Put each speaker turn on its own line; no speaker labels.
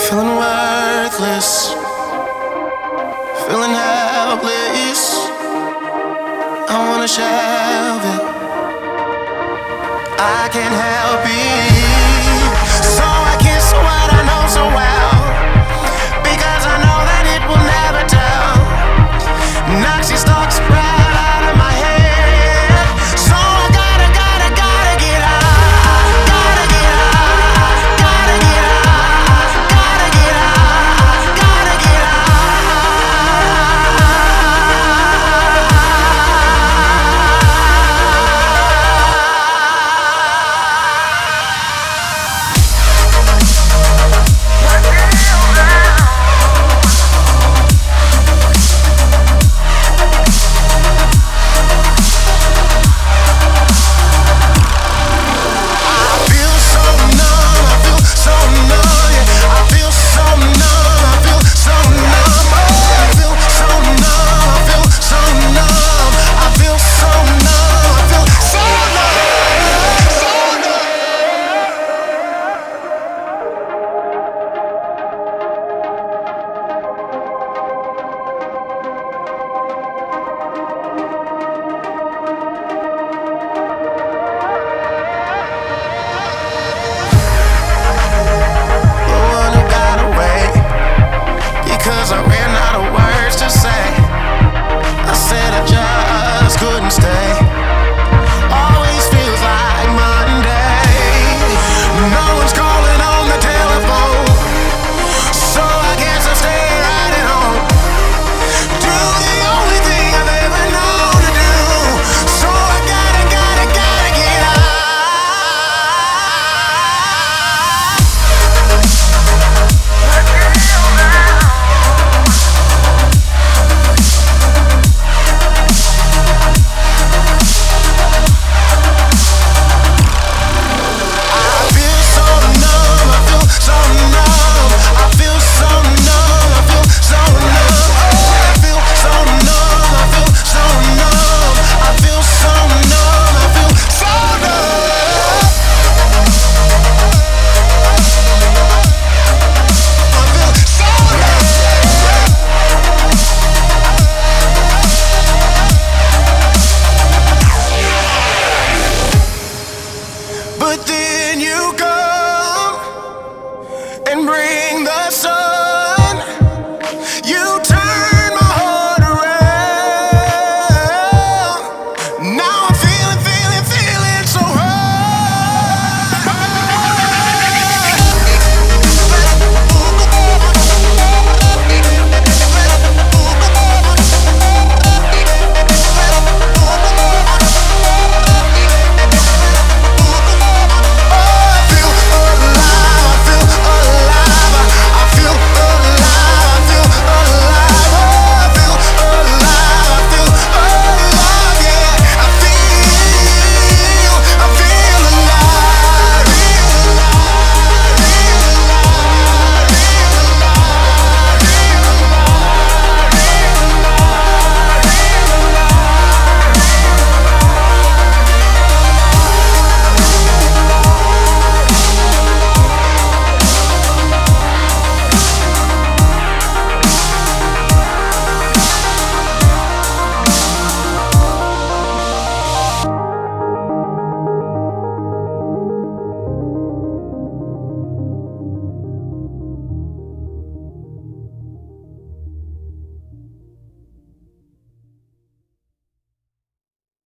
Feeling worthless, feeling helpless. I wanna shove it, I can't help it. So I kiss what I know so well, because I know that it will never tell. Knocks your stalks right out of my head. So I gotta get out. Gotta get out. Gotta get out. Gotta get out. Gotta get but then you come and bring